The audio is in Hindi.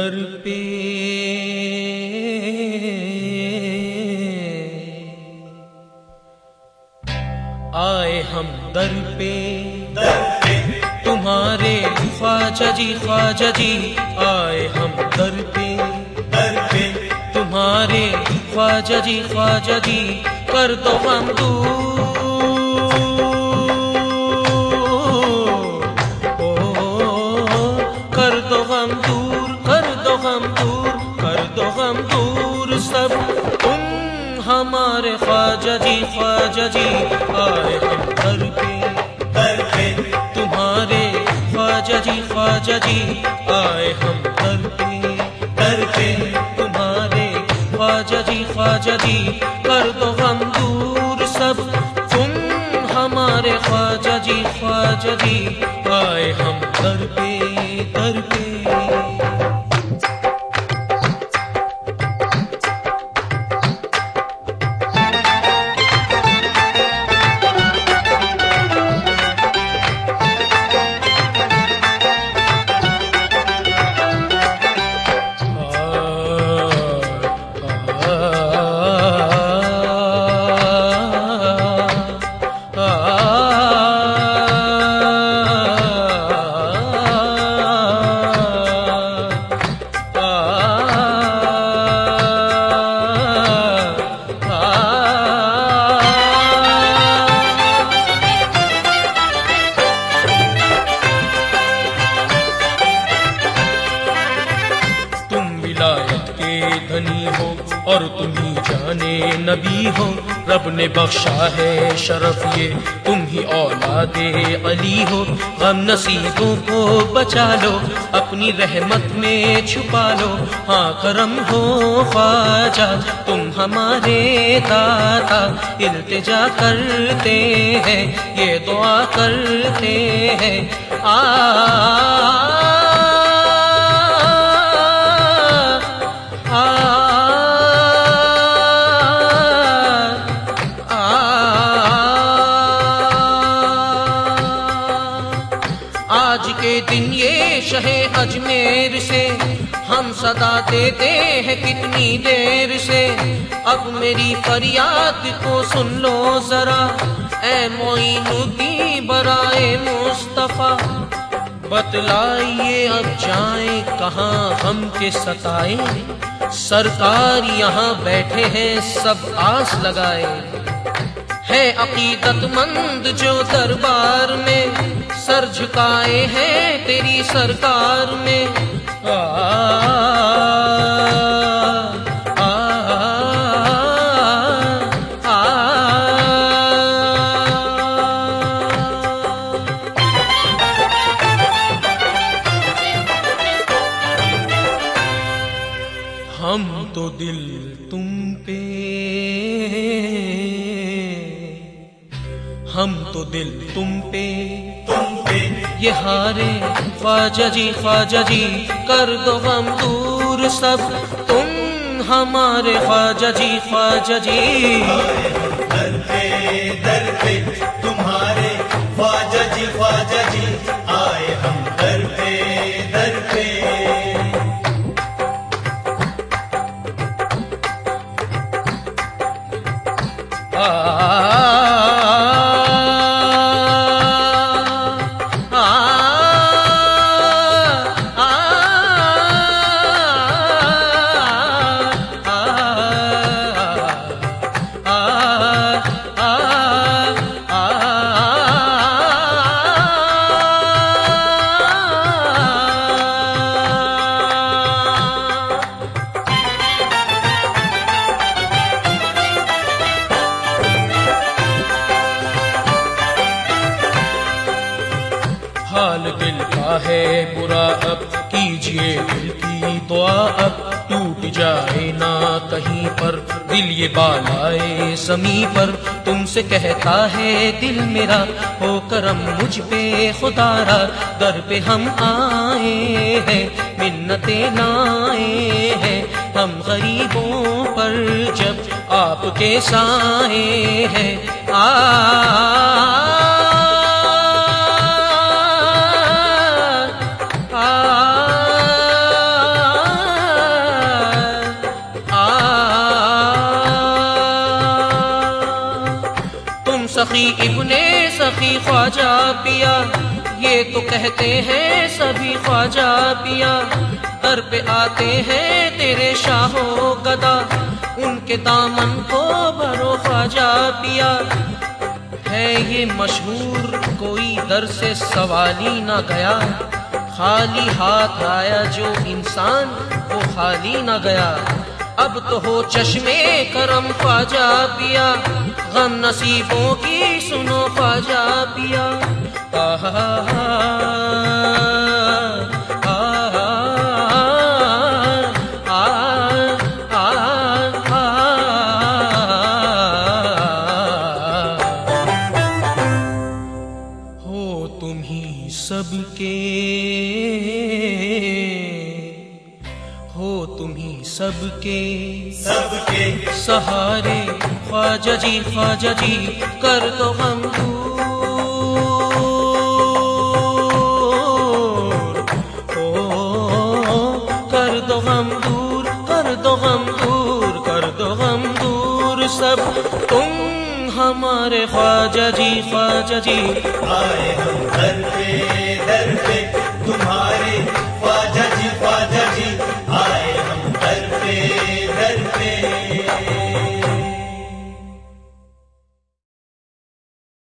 दर पे आए हम दर पे तुम्हारे ख्वाजा जी आए हम दर पे तुम्हारे ख्वाजा जी कर दो हम दूर, कर दो हम दूर, कर दो हम दूर, कर दो हम दूर सब तुम हमारे ख्वाजा जी आए हम दर पे तुम्हारे ख्वाजा जी आए हम दर पे तुम्हारे ख्वाजा जी कर दो हम दूर सब तुम हमारे ख्वाजा जी आए हम दर पे धनी हो और तुम्ही जाने नबी हो, रब ने बख्शा है शरफ ये तुम ही औलादे अली हो। गम नसीबों को बचा लो अपनी रहमत में छुपा लो, हाँ करम हो ख्वाजा तुम हमारे दाता। इल्तिजा करते हैं ये दुआ करते हैं आज के दिन ये शहे अजमेर से हम सदा देते हैं कितनी देर से। अब मेरी फरियाद को सुन लो जरा ऐ मोइनुद्दीन बराए मुस्तफा। बतलाइए अब जाएं कहाँ हम के सताए, सरकार यहाँ बैठे हैं सब आस लगाए। है अकीदतमंद जो दरबार में सर झुकाए हैं तेरी सरकार में। हम तो दिल तुम पे, हम तो दिल तुम पे ये हारे ख्वाजा जी कर दो हम दूर सब तुम हमारे ख्वाजा जी दर पे तुम्हारे ख्वाजा जी आए हम दर पे हाल दिल का है बुरा अब कीजिए दिल की दुआ। अब टूट जाए ना कहीं पर दिल ये बालाए ज़मीं पर। तुमसे कहता है दिल मेरा हो करम मुझ पे खुदारा। दर पे हम आए हैं मिन्नतें लाए हैं हम गरीबों पर जब आपके साए हैं। सखी इब्ने सखी ख्वाजा पिया, ये तो कहते हैं सभी ख्वाजा पिया। दर पे आते हैं तेरे शाहो गदा, उनके दामन को भरो ख्वाजा पिया। है ये मशहूर कोई दर से सवाली ना गया, खाली हाथ आया जो इंसान वो खाली ना गया। अब तो हो चश्मे करम ख्वाजा पिया, गम नसीबों की सुनो ख्वाजा पिया। आहा सबके सहारे ख्वाजा जी कर दो गम दूर, ओ कर दो गम दूर, कर दो गम दूर, कर दो गम दूर सब तुम हमारे ख्वाजा जी। आए हम दर पे तुम्हारे ख्वाजा